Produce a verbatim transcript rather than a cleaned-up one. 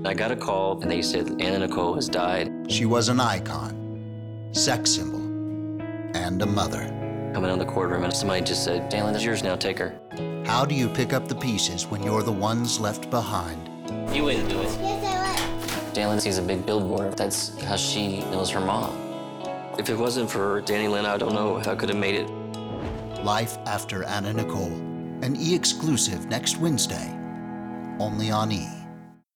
I got a call and they said Anna Nicole has died. She was an icon, sex symbol, and a mother. Coming out of the courtroom and somebody just said, Daylin, it's yours now, take her. How do you pick up the pieces when you're the ones left behind? You wouldn't do it. Yes, I would. Daylin sees a big billboard. That's how she knows her mom. If it wasn't for Danny Lynn, I don't know how I could have made it. Life After Anna Nicole, an E! exclusive next Wednesday, only on E!